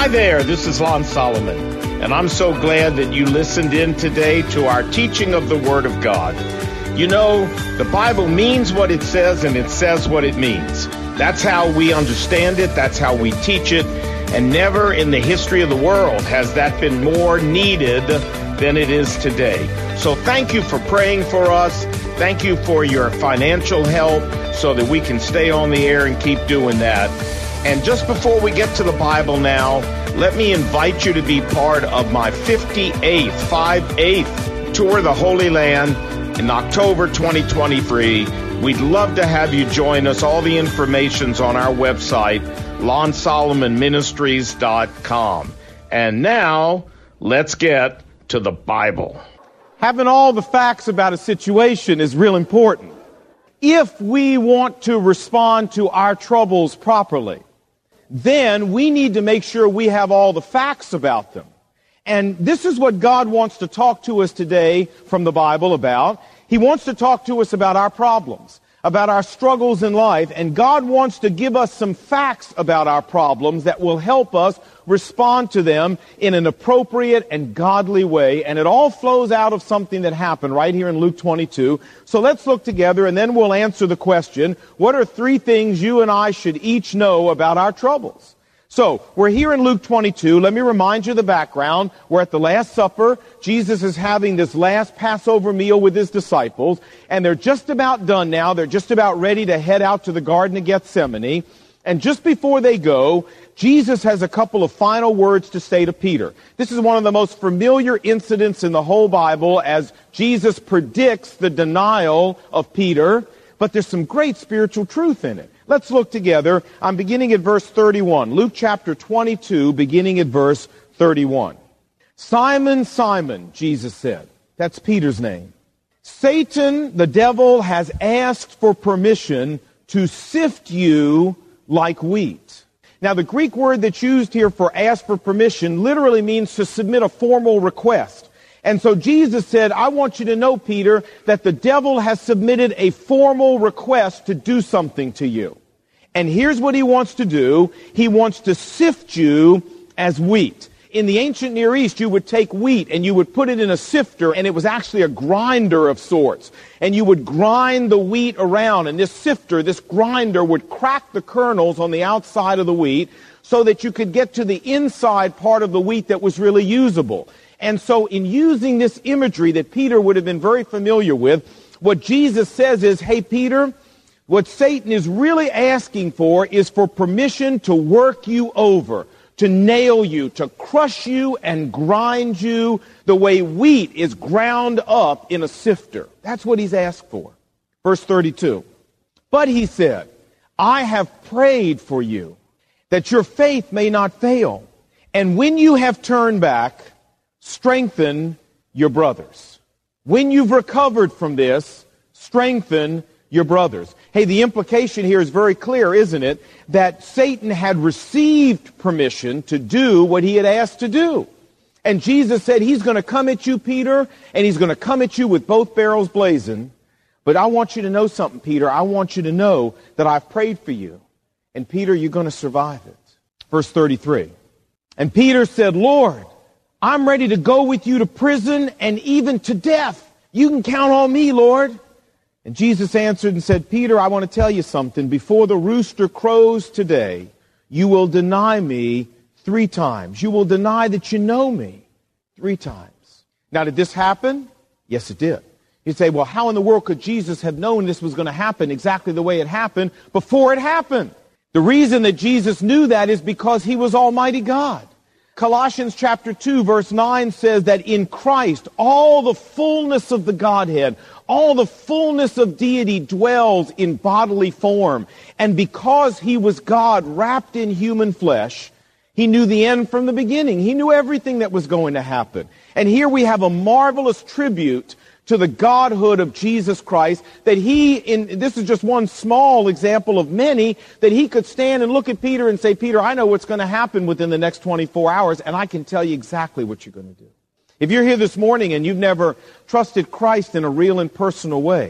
Hi there, this is Lon Solomon, and I'm so glad that you listened in today to our teaching of the Word of God. You know, the Bible means what it says, and it says what it means. That's how we understand it, that's how we teach it, and never in the history of the world has that been more needed than it is today. So thank you for praying for us. Thank you for your financial help so that we can stay on the air and keep doing that. And just before we get to the Bible now, let me invite you to be part of my 58th Tour of the Holy Land in October 2023. We'd love to have you join us. All the information's on our website, LonSolomonMinistries.com. And now, let's get to the Bible. Having all the facts about a situation is real important. If we want to respond to our troubles properly, then we need to make sure we have all the facts about them. And this is what God wants to talk to us today from the Bible about. He wants to talk to us about our problems, about our struggles in life, and God wants to give us some facts about our problems that will help us respond to them in an appropriate and godly way. And it all flows out of something that happened right here in Luke 22. So let's look together, and then we'll answer the question, what are 3 things you and I should each know about our troubles? So, we're here in Luke 22. Let me remind you of the background. We're at the Last Supper. Jesus is having this last Passover meal with his disciples, and they're just about done now. They're just about ready to head out to the Garden of Gethsemane. And just before they go, Jesus has a couple of final words to say to Peter. This is one of the most familiar incidents in the whole Bible as Jesus predicts the denial of Peter, but there's some great spiritual truth in it. Let's look together. I'm beginning at verse 31. Luke chapter 22, beginning at verse 31. Simon, Simon, Jesus said. That's Peter's name. Satan, the devil, has asked for permission to sift you like wheat. Now, the Greek word that's used here for ask for permission literally means to submit a formal request. And so Jesus said, I want you to know, Peter, that the devil has submitted a formal request to do something to you. And here's what he wants to do. He wants to sift you as wheat. In the ancient Near East, you would take wheat and you would put it in a sifter, and it was actually a grinder of sorts. And you would grind the wheat around, and this sifter, this grinder, would crack the kernels on the outside of the wheat so that you could get to the inside part of the wheat that was really usable. And so in using this imagery that Peter would have been very familiar with, what Jesus says is, hey, Peter, what Satan is really asking for is for permission to work you over, to nail you, to crush you and grind you the way wheat is ground up in a sifter. That's what he's asked for. Verse 32. But he said, I have prayed for you that your faith may not fail. And when you have turned back, strengthen your brothers. When you've recovered from this, strengthen your brothers. Hey, the implication here is very clear, isn't it? That Satan had received permission to do what he had asked to do. And Jesus said, he's going to come at you, Peter, and he's going to come at you with both barrels blazing. But I want you to know something, Peter. I want you to know that I've prayed for you. And Peter, you're going to survive it. Verse 33. And Peter said, Lord, I'm ready to go with you to prison and even to death. You can count on me, Lord. And Jesus answered and said, Peter, I want to tell you something. Before the rooster crows today, you will deny me 3 times. You will deny that you know me 3 times. Now, did this happen? Yes, it did. You'd say, well, how in the world could Jesus have known this was going to happen exactly the way it happened before it happened? The reason that Jesus knew that is because he was Almighty God. Colossians chapter 2 verse 9 says that in Christ all the fullness of the Godhead, all the fullness of deity dwells in bodily form. And because he was God wrapped in human flesh, he knew the end from the beginning. He knew everything that was going to happen. And here we have a marvelous tribute to the Godhood of Jesus Christ, that this is just one small example of many, that he could stand and look at Peter and say, Peter, I know what's going to happen within the next 24 hours, and I can tell you exactly what you're going to do. If you're here this morning and you've never trusted Christ in a real and personal way,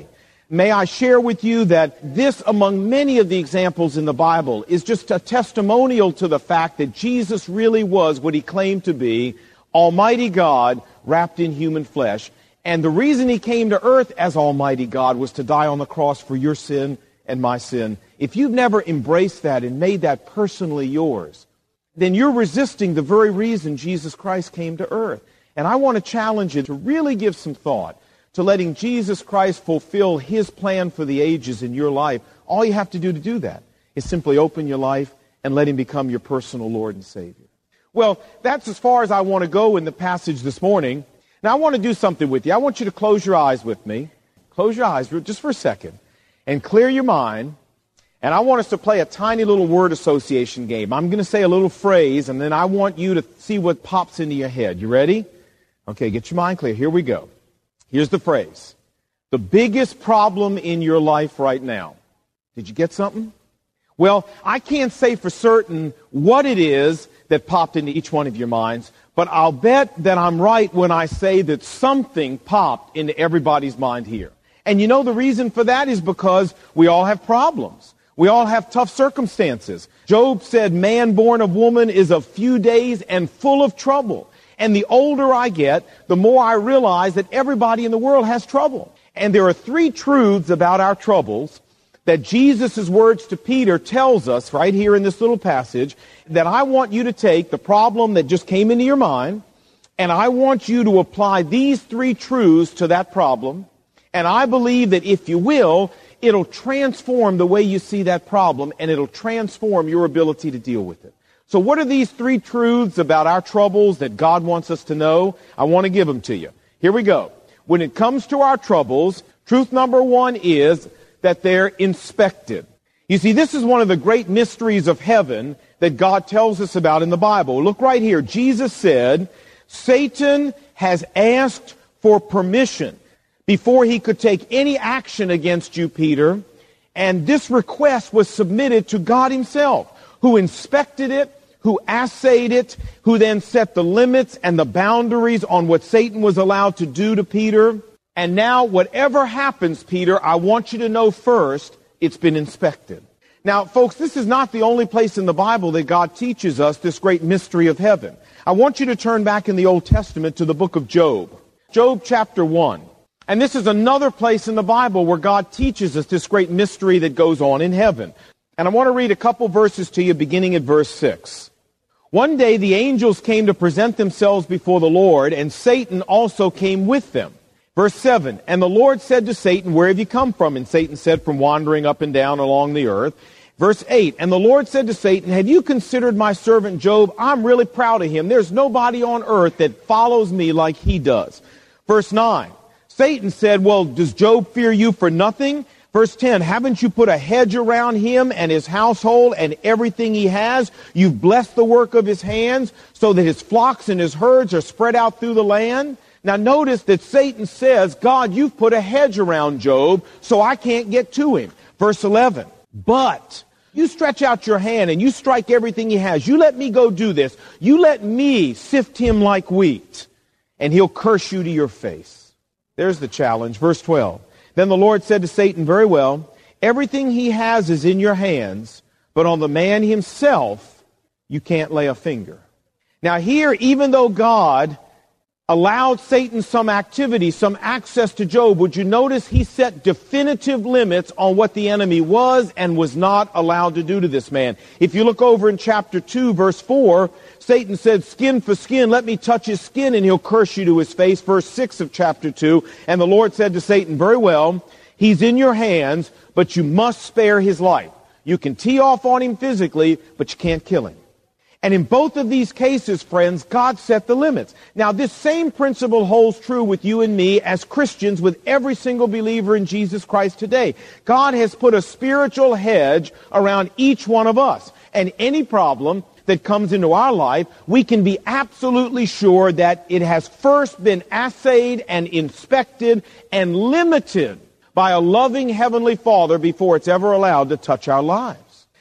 May I share with you that this, among many of the examples in the Bible, is just a testimonial to the fact that Jesus really was what he claimed to be, Almighty God wrapped in human flesh. And the reason he came to earth as Almighty God was to die on the cross for your sin and my sin. If you've never embraced that and made that personally yours, then you're resisting the very reason Jesus Christ came to earth. And I want to challenge you to really give some thought to letting Jesus Christ fulfill his plan for the ages in your life. All you have to do that is simply open your life and let him become your personal Lord and Savior. Well, that's as far as I want to go in the passage this morning. Now, I want to do something with you. I want you to close your eyes with me. Close your eyes just for a second and clear your mind. And I want us to play a tiny little word association game. I'm going to say a little phrase, and then I want you to see what pops into your head. You ready? Okay, get your mind clear. Here we go. Here's the phrase. The biggest problem in your life right now. Did you get something? Well, I can't say for certain what it is that popped into each one of your minds, but I'll bet that I'm right when I say that something popped into everybody's mind here. And you know the reason for that is because we all have problems. We all have tough circumstances. Job said, man born of woman is of few days and full of trouble. And the older I get, the more I realize that everybody in the world has trouble. And there are three truths about our troubles that Jesus' words to Peter tells us right here in this little passage that I want you to take the problem that just came into your mind, and I want you to apply these three truths to that problem. And I believe that if you will, it'll transform the way you see that problem, and it'll transform your ability to deal with it. So what are these three truths about our troubles that God wants us to know? I want to give them to you. Here we go. When it comes to our troubles, truth number one is that they're inspected. You see, this is one of the great mysteries of heaven that God tells us about in the Bible. Look right here. Jesus said, Satan has asked for permission before he could take any action against you, Peter, and this request was submitted to God himself, who inspected it, who assayed it, who then set the limits and the boundaries on what Satan was allowed to do to Peter. And now, whatever happens, Peter, I want you to know first, it's been inspected. Now, folks, this is not the only place in the Bible that God teaches us this great mystery of heaven. I want you to turn back in the Old Testament to the book of Job. Job chapter 1. And this is another place in the Bible where God teaches us this great mystery that goes on in heaven. And I want to read a couple verses to you beginning at verse 6. One day the angels came to present themselves before the Lord, and Satan also came with them. Verse 7, and the Lord said to Satan, where have you come from? And Satan said, from wandering up and down along the earth. Verse 8, and the Lord said to Satan, have you considered my servant Job? I'm really proud of him. There's nobody on earth that follows me like he does. Verse 9, Satan said, well, does Job fear you for nothing? Verse 10, haven't you put a hedge around him and his household and everything he has? You've blessed the work of his hands so that his flocks and his herds are spread out through the land. Now notice that Satan says, God, you've put a hedge around Job so I can't get to him. Verse 11, but you stretch out your hand and you strike everything he has. You let me go do this. You let me sift him like wheat, and he'll curse you to your face. There's the challenge. Verse 12. Then the Lord said to Satan, very well, everything he has is in your hands, but on the man himself you can't lay a finger. Now here, even though God allowed Satan some activity, some access to Job, would you notice he set definitive limits on what the enemy was and was not allowed to do to this man? If you look over in chapter 2, verse 4, Satan said, skin for skin, let me touch his skin and he'll curse you to his face. Verse 6 of chapter 2, and the Lord said to Satan, very well, he's in your hands, but you must spare his life. You can tee off on him physically, but you can't kill him. And in both of these cases, friends, God set the limits. Now, this same principle holds true with you and me as Christians, with every single believer in Jesus Christ today. God has put a spiritual hedge around each one of us. And any problem that comes into our life, we can be absolutely sure that it has first been assayed and inspected and limited by a loving Heavenly Father before it's ever allowed to touch our lives.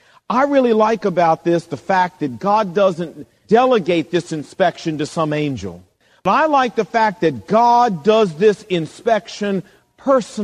I really like about this the fact that God doesn't delegate this inspection to some angel. But I like the fact that God does this inspection personally,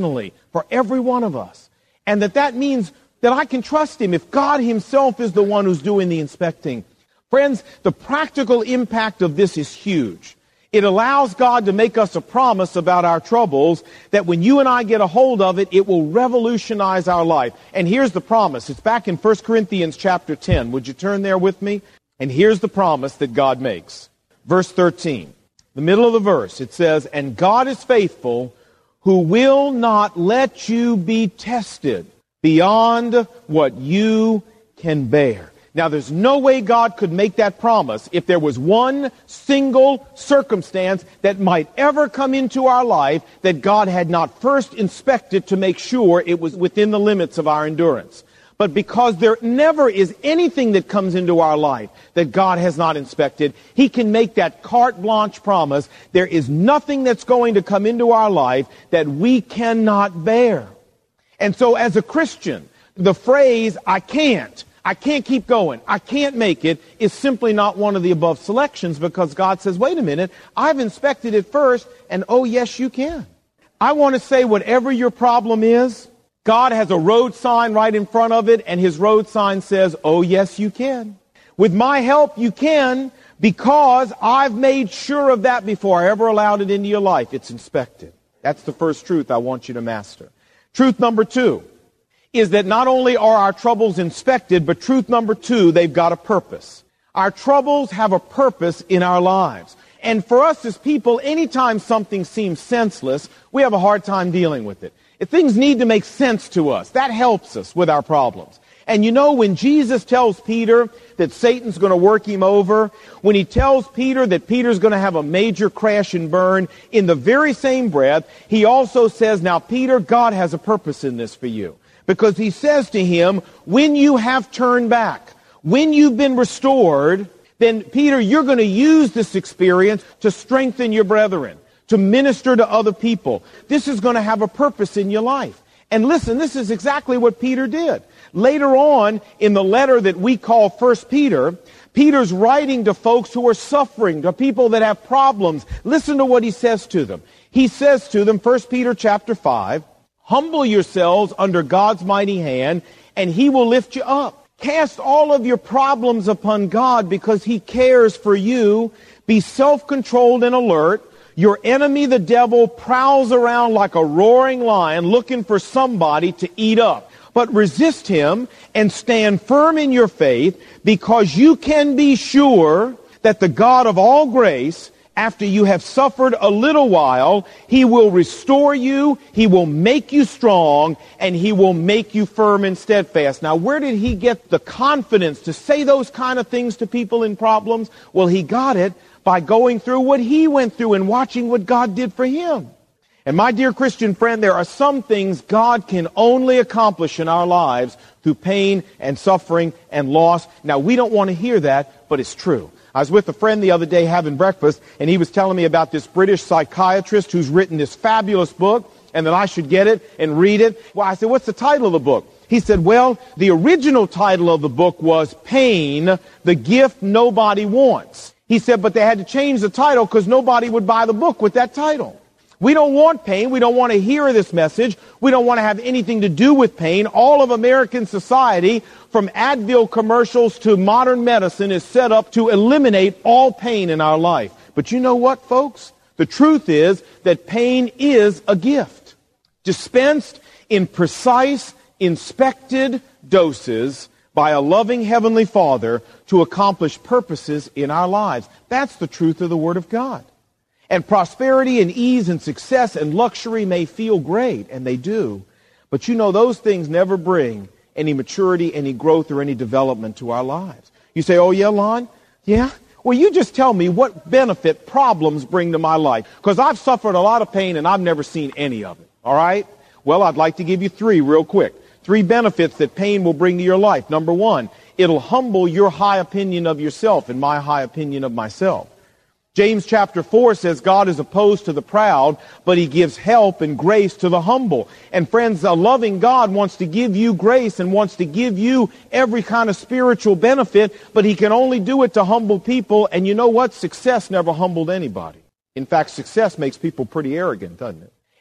for every one of us. And that means that I can trust Him if God Himself is the one who's doing the inspecting. Friends, the practical impact of this is huge. It allows God to make us a promise about our troubles that when you and I get a hold of it, it will revolutionize our life. And here's the promise. It's back in 1 Corinthians chapter 10. Would you turn there with me? And here's the promise that God makes. Verse 13, the middle of the verse, it says, "And God is faithful, who will not let you be tested beyond what you can bear." Now, there's no way God could make that promise if there was one single circumstance that might ever come into our life that God had not first inspected to make sure it was within the limits of our endurance. But because there never is anything that comes into our life that God has not inspected, He can make that carte blanche promise. There is nothing that's going to come into our life that we cannot bear. And so as a Christian, the phrase, I can't keep going, I can't make it, is simply not one of the above selections, because God says, wait a minute, I've inspected it first, and oh yes, you can. I want to say whatever your problem is, God has a road sign right in front of it, and His road sign says, oh yes, you can. With my help, you can, because I've made sure of that before I ever allowed it into your life. It's inspected. That's the first truth I want you to master. Truth number 2 is that not only are our troubles inspected, but truth number 2, they've got a purpose. Our troubles have a purpose in our lives. And for us as people, anytime something seems senseless, we have a hard time dealing with it. If things need to make sense to us, that helps us with our problems. And you know, when Jesus tells Peter that Satan's going to work him over, when He tells Peter that Peter's going to have a major crash and burn, in the very same breath, He also says, now Peter, God has a purpose in this for you. Because He says to him, when you have turned back, when you've been restored, then Peter, you're going to use this experience to strengthen your brethren, to minister to other people. This is going to have a purpose in your life. And listen, this is exactly what Peter did. Later on, in the letter that we call 1 Peter, Peter's writing to folks who are suffering, to people that have problems. Listen to what he says to them. He says to them, 1 Peter chapter 5, "Humble yourselves under God's mighty hand, and He will lift you up. Cast all of your problems upon God because He cares for you. Be self-controlled and alert. Your enemy, the devil, prowls around like a roaring lion looking for somebody to eat up. But resist him and stand firm in your faith, because you can be sure that the God of all grace, after you have suffered a little while, He will restore you, He will make you strong, and He will make you firm and steadfast." Now, where did he get the confidence to say those kind of things to people in problems? Well, he got it by going through what he went through and watching what God did for him. And my dear Christian friend, there are some things God can only accomplish in our lives through pain and suffering and loss. Now, we don't want to hear that, but it's true. I was with a friend the other day having breakfast, and he was telling me about this British psychiatrist who's written this fabulous book, and that I should get it and read it. Well, I said, what's the title of the book? He said, well, the original title of the book was Pain, the Gift Nobody Wants. He said, but they had to change the title because nobody would buy the book with that title. We don't want pain. We don't want to hear this message. We don't want to have anything to do with pain. All of American society, from Advil commercials to modern medicine, is set up to eliminate all pain in our life. But you know what, folks? The truth is that pain is a gift, dispensed in precise, inspected doses by a loving Heavenly Father to accomplish purposes in our lives. That's the truth of the Word of God. And prosperity and ease and success and luxury may feel great, and they do. But you know, those things never bring any maturity, any growth, or any development to our lives. You say, oh yeah, Lon? Yeah? Well, you just tell me what benefit problems bring to my life. Because I've suffered a lot of pain and I've never seen any of it. All right? Well, I'd like to give you 3 real quick. 3 benefits that pain will bring to your life. Number 1, it'll humble your high opinion of yourself and my high opinion of myself. James chapter 4 says God is opposed to the proud, but He gives help and grace to the humble. And friends, a loving God wants to give you grace and wants to give you every kind of spiritual benefit, but He can only do it to humble people. And you know what? Success never humbled anybody. In fact, success makes people pretty arrogant, doesn't it?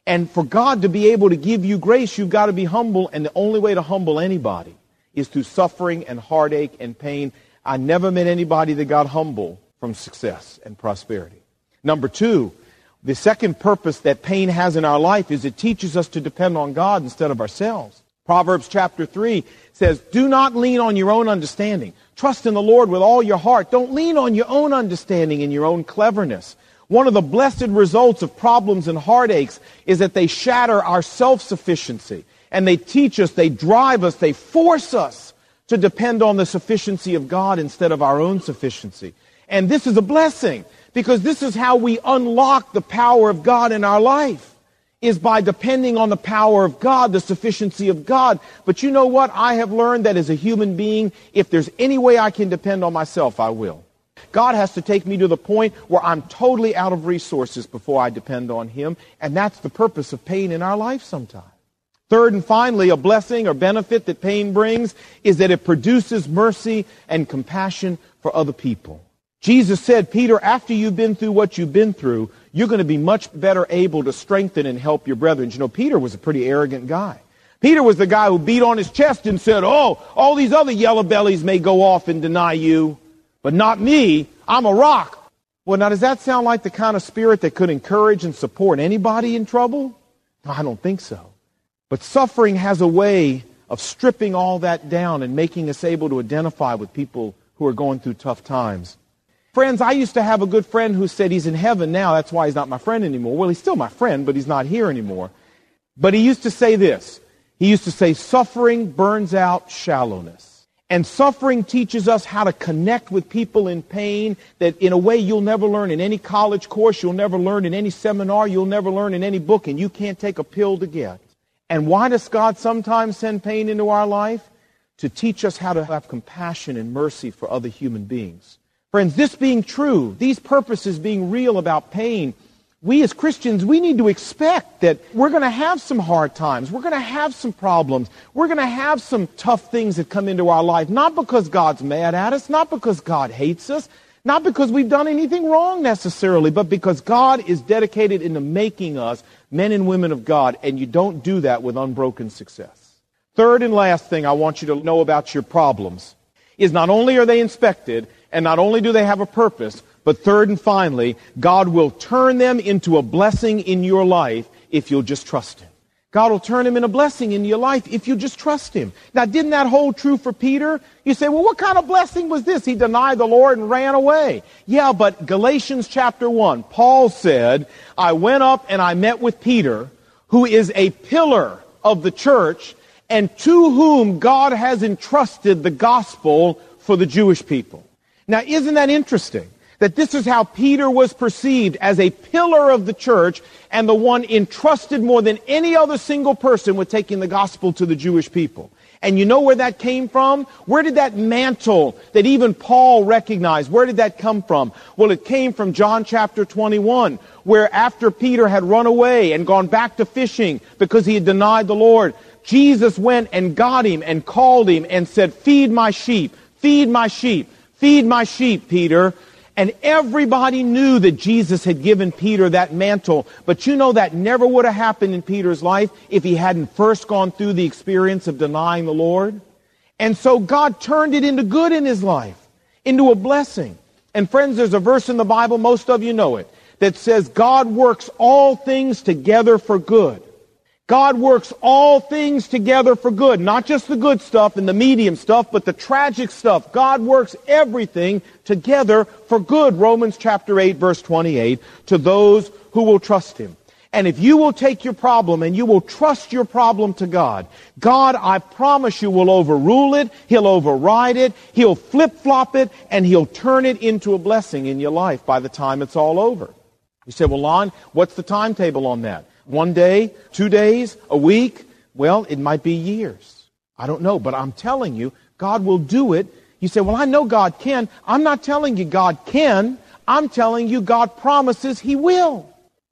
And for God to be able to give you grace, you've got to be humble. And the only way to humble anybody is through suffering and heartache and pain. I never met anybody that got humble from success and prosperity. Number two, the second purpose that pain has in our life is it teaches us to depend on God instead of ourselves. Proverbs chapter 3 says, do not lean on your own understanding. Trust in the Lord with all your heart. Don't lean on your own understanding and your own cleverness. One of the blessed results of problems and heartaches is that they shatter our self-sufficiency. And they teach us, they drive us, they force us to depend on the sufficiency of God instead of our own sufficiency. And this is a blessing, because this is how we unlock the power of God in our life, is by depending on the power of God, the sufficiency of God. But you know what? I have learned that as a human being, if there's any way I can depend on myself, I will. God has to take me to the point where I'm totally out of resources before I depend on Him. And that's the purpose of pain in our life sometimes. Third and finally, a blessing or benefit that pain brings is that it produces mercy and compassion for other people. Jesus said, Peter, after you've been through what you've been through, you're going to be much better able to strengthen and help your brethren. You know, Peter was a pretty arrogant guy. Peter was the guy who beat on his chest and said, oh, all these other yellow bellies may go off and deny you, but not me. I'm a rock. Well, now, does that sound like the kind of spirit that could encourage and support anybody in trouble? No, I don't think so. But suffering has a way of stripping all that down and making us able to identify with people who are going through tough times. Friends, I used to have a good friend who said he's in heaven now. That's why he's not my friend anymore. Well, he's still my friend, but he's not here anymore. But he used to say this. He used to say, suffering burns out shallowness. And suffering teaches us how to connect with people in pain that in a way you'll never learn in any college course, you'll never learn in any seminar, you'll never learn in any book, and you can't take a pill to get. And why does God sometimes send pain into our life? To teach us how to have compassion and mercy for other human beings. Friends, this being true, these purposes being real about pain, we as Christians, we need to expect that we're going to have some hard times. We're going to have some problems. We're going to have some tough things that come into our life, not because God's mad at us, not because God hates us, not because we've done anything wrong necessarily, but because God is dedicated into making us men and women of God, and you don't do that with unbroken success. Third and last thing I want you to know about your problems is not only are they inspected, and not only do they have a purpose, but third and finally, God will turn them into a blessing in your life if you'll just trust Him. God will turn them into a blessing in your life if you just trust Him. Now, didn't that hold true for Peter? You say, well, what kind of blessing was this? He denied the Lord and ran away. Yeah, but Galatians chapter 1, Paul said, I went up and I met with Peter, who is a pillar of the church, and to whom God has entrusted the gospel for the Jewish people. Now, isn't that interesting? That this is how Peter was perceived, as a pillar of the church and the one entrusted more than any other single person with taking the gospel to the Jewish people. And you know where that came from? Where did that mantle that even Paul recognized, where did that come from? Well, it came from John chapter 21, where after Peter had run away and gone back to fishing because he had denied the Lord, Jesus went and got him and called him and said, feed my sheep, feed my sheep, feed my sheep, Peter. And everybody knew that Jesus had given Peter that mantle. But you know that never would have happened in Peter's life if he hadn't first gone through the experience of denying the Lord. And so God turned it into good in his life, into a blessing. And friends, there's a verse in the Bible, most of you know it, that says God works all things together for good. God works all things together for good, not just the good stuff and the medium stuff, but the tragic stuff. God works everything together for good. Romans chapter 8, verse 28, to those who will trust Him. And if you will take your problem and you will trust your problem to God, God, I promise you, will overrule it, He'll override it, He'll flip-flop it, and He'll turn it into a blessing in your life by the time it's all over. You say, well, Lon, what's the timetable on that? 1 day, 2 days, a week? Well, it might be years. I don't know, but I'm telling you, God will do it. You say, well, I know God can. I'm not telling you God can. I'm telling you God promises He will.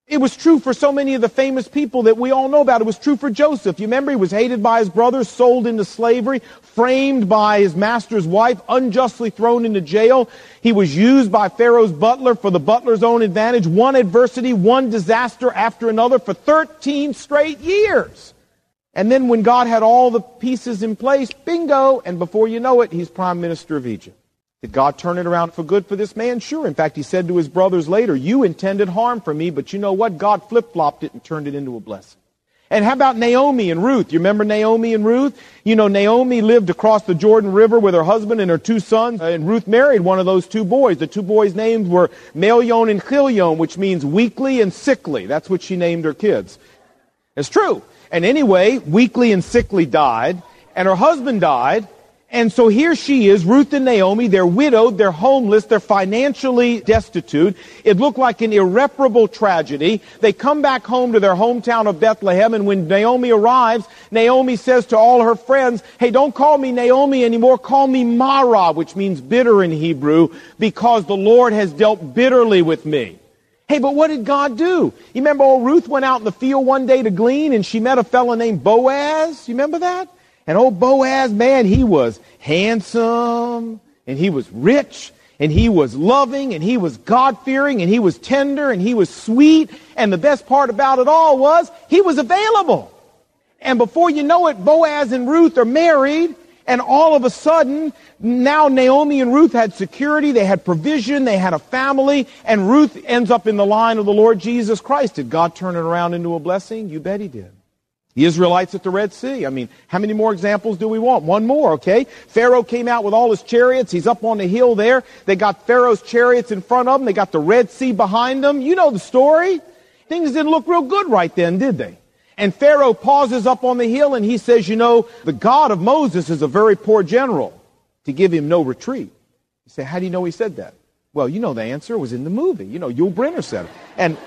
It was true for so many of the famous people that we all know about. It was true for Joseph. You remember, he was hated by his brothers, sold into slavery, framed by his master's wife, unjustly thrown into jail. He was used by Pharaoh's butler for the butler's own advantage. One adversity, one disaster after another for 13 straight years. And then when God had all the pieces in place, bingo, and before you know it, he's prime minister of Egypt. Did God turn it around for good for this man? Sure. In fact, he said to his brothers later, you intended harm for me, but you know what? God flip-flopped it and turned it into a blessing. And how about Naomi and Ruth? You remember Naomi and Ruth? You know, Naomi lived across the Jordan River with her husband and her two sons, and Ruth married one of those two boys. The two boys' names were Melion and Chilion, which means weakly and sickly. That's what she named her kids. It's true. And anyway, weakly and sickly died, and her husband died. And so here she is, Ruth and Naomi. They're widowed, they're homeless, they're financially destitute. It looked like an irreparable tragedy. They come back home to their hometown of Bethlehem, and when Naomi arrives, Naomi says to all her friends, hey, don't call me Naomi anymore, call me Mara, which means bitter in Hebrew, because the Lord has dealt bitterly with me. Hey, but what did God do? You remember old Ruth went out in the field one day to glean, and she met a fellow named Boaz? You remember that? And old Boaz, man, he was handsome, and he was rich, and he was loving, and he was God-fearing, and he was tender, and he was sweet, and the best part about it all was he was available. And before you know it, Boaz and Ruth are married, and all of a sudden, now Naomi and Ruth had security, they had provision, they had a family, and Ruth ends up in the line of the Lord Jesus Christ. Did God turn it around into a blessing? You bet he did. The Israelites at the Red Sea. I mean, how many more examples do we want? One more, okay? Pharaoh came out with all his chariots. He's up on the hill there. They got Pharaoh's chariots in front of them. They got the Red Sea behind them. You know the story. Things didn't look real good right then, did they? And Pharaoh pauses up on the hill and he says, you know, the God of Moses is a very poor general to give him no retreat. You say, how do you know he said that? Well, you know the answer. It was in the movie. You know, Yul Brynner said it. And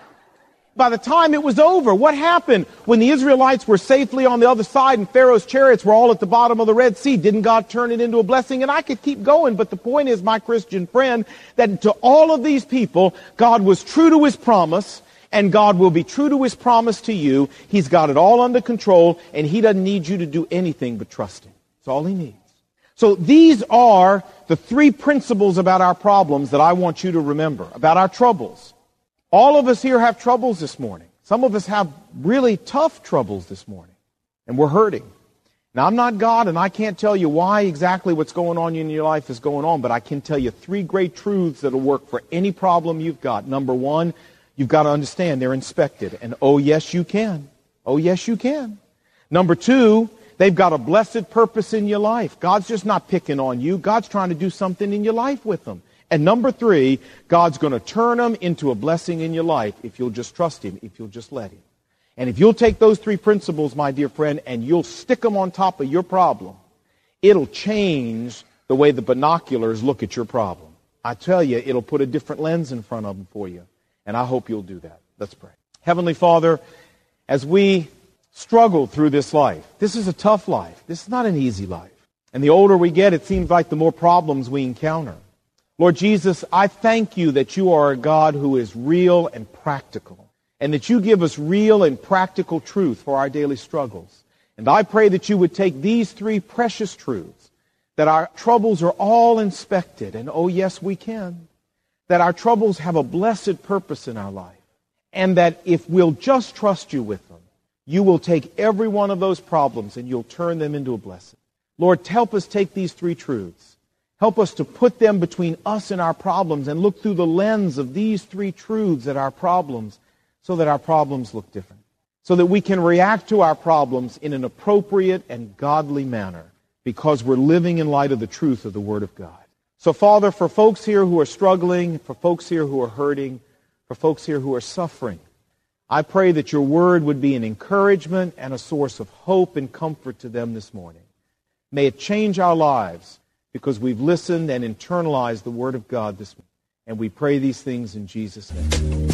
by the time it was over, what happened when the Israelites were safely on the other side and Pharaoh's chariots were all at the bottom of the Red Sea? Didn't God turn it into a blessing? And I could keep going, but the point is, my Christian friend, that to all of these people, God was true to his promise, and God will be true to his promise to you. He's got it all under control, and he doesn't need you to do anything but trust him. That's all he needs. So these are the three principles about our problems that I want you to remember, about our troubles. All of us here have troubles this morning. Some of us have really tough troubles this morning, and we're hurting. Now, I'm not God, and I can't tell you why exactly what's going on in your life is going on, but I can tell you three great truths that will work for any problem you've got. Number one, you've got to understand they're inspected, and oh, yes, you can. Oh, yes, you can. Number two, they've got a blessed purpose in your life. God's just not picking on you. God's trying to do something in your life with them. And number three, God's going to turn them into a blessing in your life if you'll just trust him, if you'll just let him. And if you'll take those three principles, my dear friend, and you'll stick them on top of your problem, it'll change the way the binoculars look at your problem. I tell you, it'll put a different lens in front of them for you. And I hope you'll do that. Let's pray. Heavenly Father, as we struggle through this life, this is a tough life. This is not an easy life. And the older we get, it seems like the more problems we encounter. Lord Jesus, I thank you that you are a God who is real and practical, and that you give us real and practical truth for our daily struggles. And I pray that you would take these three precious truths, that our troubles are all inspected, and oh yes, we can, that our troubles have a blessed purpose in our life, and that if we'll just trust you with them, you will take every one of those problems and you'll turn them into a blessing. Lord, help us take these three truths. Help us to put them between us and our problems and look through the lens of these three truths at our problems so that our problems look different. So that we can react to our problems in an appropriate and godly manner because we're living in light of the truth of the Word of God. So, Father, for folks here who are struggling, for folks here who are hurting, for folks here who are suffering, I pray that your Word would be an encouragement and a source of hope and comfort to them this morning. May it change our lives, because we've listened and internalized the Word of God this morning. And we pray these things in Jesus' name.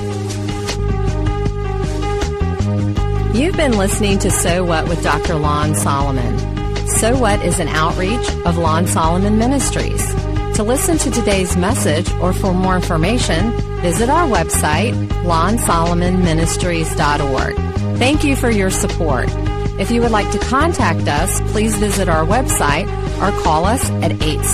You've been listening to So What with Dr. Lon Solomon. So What is an outreach of Lon Solomon Ministries. To listen to today's message or for more information, visit our website, LonSolomonMinistries.org. Thank you for your support. If you would like to contact us, please visit our website or call us at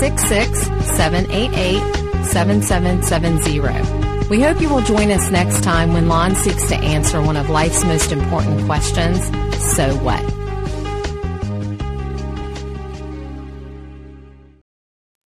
866-788-7770. We hope you will join us next time when Lon seeks to answer one of life's most important questions, so what?